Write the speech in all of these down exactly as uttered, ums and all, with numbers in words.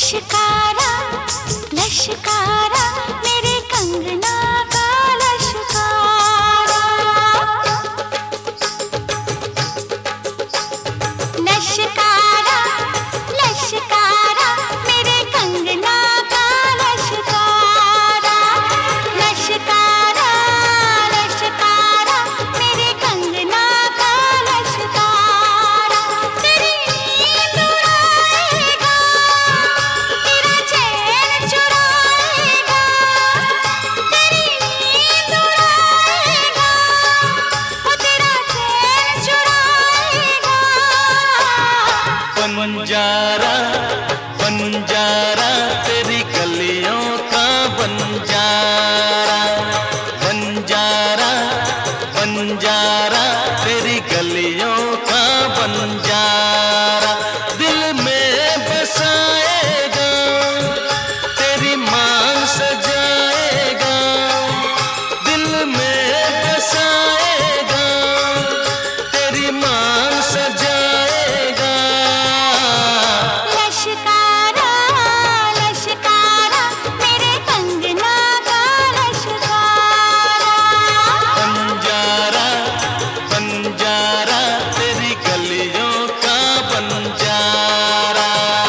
लश्कारा लश्कारा मेरे कंगना का लश्कारा। लश्कारा लश्कारा मेरे कंगना का लश्कारा। लश्कारा लश्कारा मेरे कंगना का लश्कारा। तेरी नींद उड़ाएगा, तेरा चैन चुराएगा। तेरी नींद उड़ाएगा, वो तेरा चैन चुराएगा। बंजारा बंजारा तेरी गलियों का बंजारा। बंजारा बंजारा तेरी गलियों का बंजारा। दिल में बसाएगा, तेरी मांग सजाएगा। दिल में बसाएगा, तेरी मांग सजाएगा। लश्कारा लश्कारा मेरे कंगना का लश्कारा। बंजारा बंजारा तेरी गलियों का बंजारा।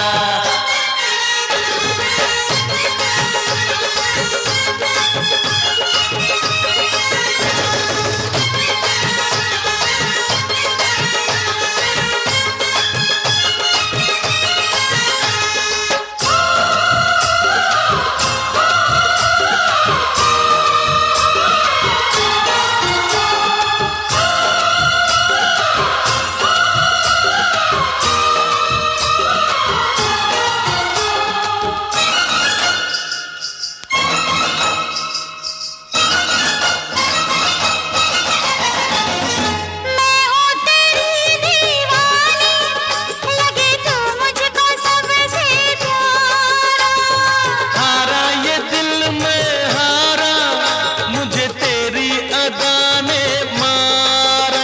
मैं हूँ तेरी दीवानी, लगे तू मुझको सबसे प्यारा। हारा ये दिल में हारा, मुझे तेरी अदा ने मारा।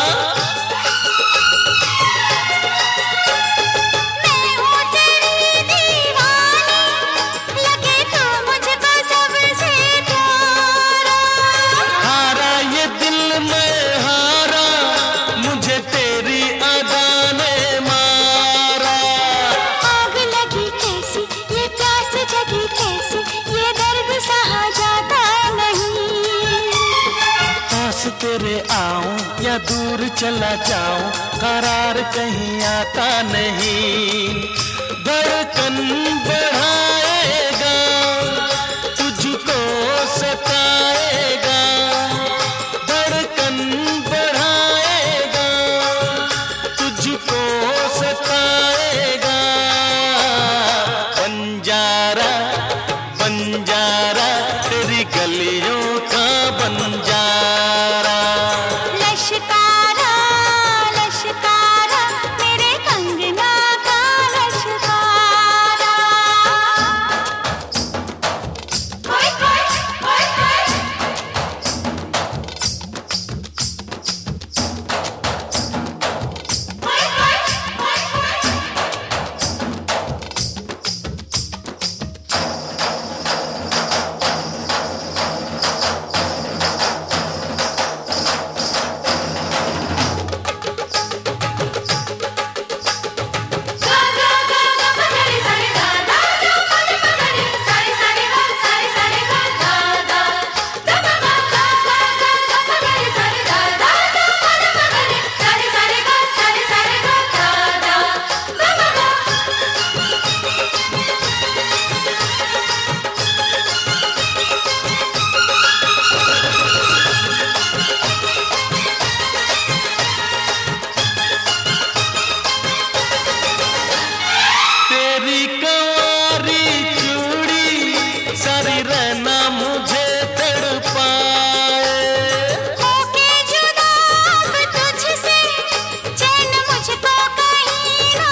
मैं हूँ तेरी दीवानी, लगे तू मुझको सबसे प्यारा। हारा ये दिल में हारा, मुझे तेरी अदा ने मारा। आग लगी कैसी, ये प्यास जगी कैसी, ये दर्द सहा जाता नहीं। पास तेरे आऊं या दूर चला जाऊं, करार कहीं आता नहीं। धड़कन बढ़ाएगा, तुझको सताएगा। धड़कन बढ़ाएगा, तुझको सताएगा। बंजारा बंजारा तेरी गलियों का बंजारा। लश्कारा लश्कारा मेरे कंगना का लश्कारा। होय होय होय होय। होय होय होय होय। तेरी कंवारी चूड़ी सारी रहना मुझे तड़पाए। होके जुदा अब तुझसे, चैन मुझको कहीं ना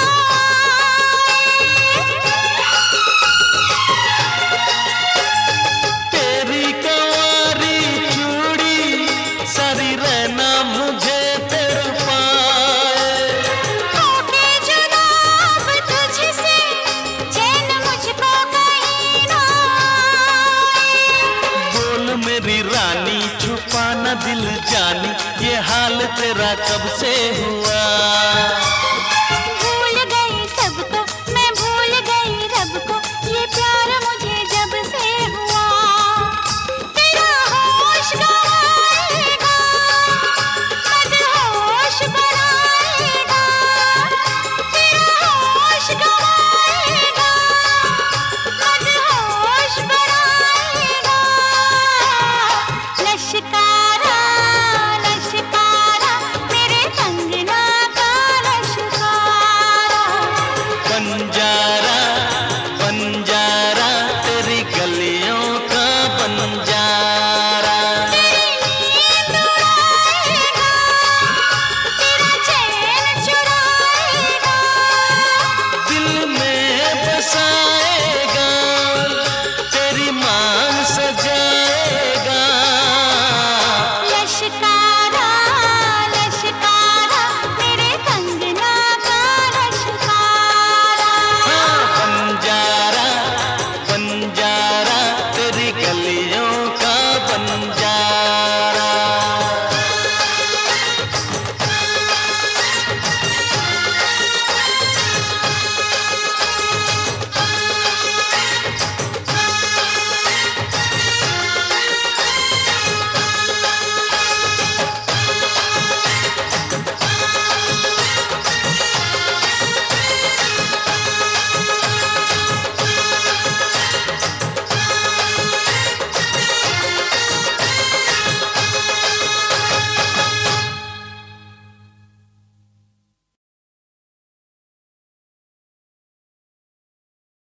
आए। तेरी कंवारी चूड़ी सारी रहना मुझे तड़पाए। होके जुदा अब तुझसे, चैन तेरा कब से